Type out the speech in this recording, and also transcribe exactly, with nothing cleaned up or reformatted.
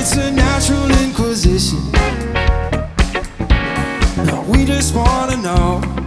it's a natural inquisition. We just wanna know